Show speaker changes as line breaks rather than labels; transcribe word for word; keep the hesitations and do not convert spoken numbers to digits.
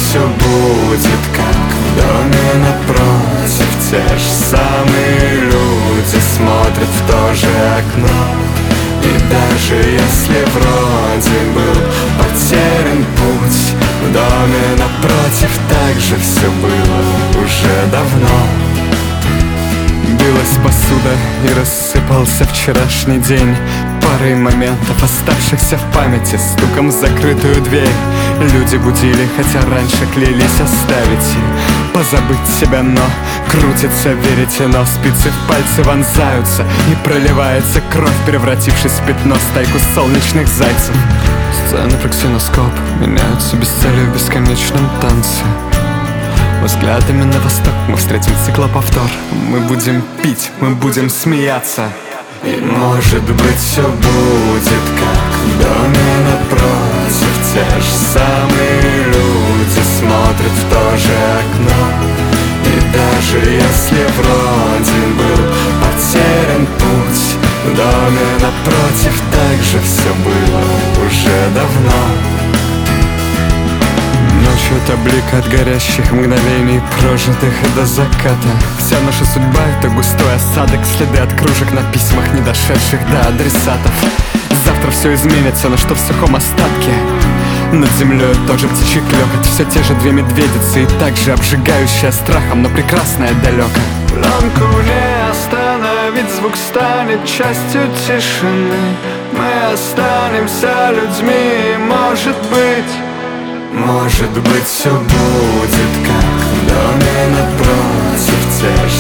все будет как в доме напротив. Те же самые люди смотрят в то же окно. И даже если вроде был потерян путь, в доме напротив также все было уже давно. Билась посуда и рассыпался вчерашний день. Парой моментов, оставшихся в памяти, стуком в закрытую дверь. Люди будили, хотя раньше клялись оставить и позабыть себя, но крутится, верите, но спицы в пальцы вонзаются, и проливается кровь, превратившись в пятно, стайку солнечных зайцев. Сцены про ксеноскоп меняются без цели в бесконечном танце. Взглядами на восток мы встретим циклоповтор. Мы будем пить, мы будем смеяться. И может быть все будет как в доме напротив. Те же самые люди смотрят в то же окно. И даже если вроде был потерян путь, в доме напротив также все было уже давно. Ночью это блик от горящих мгновений, прожитых до заката. Вся наша судьба — это густой осадок, следы от кружек на письмах, не дошедших до адресатов. Завтра все изменится, но что в сухом остатке? Над землей тот же птичий клёкот, все те же две медведицы, и так же обжигающая страхом, но прекрасная далеко. Пленку не остановить, звук станет частью тишины. Мы останемся людьми, может быть. Может быть все будет как в доме напротив. Те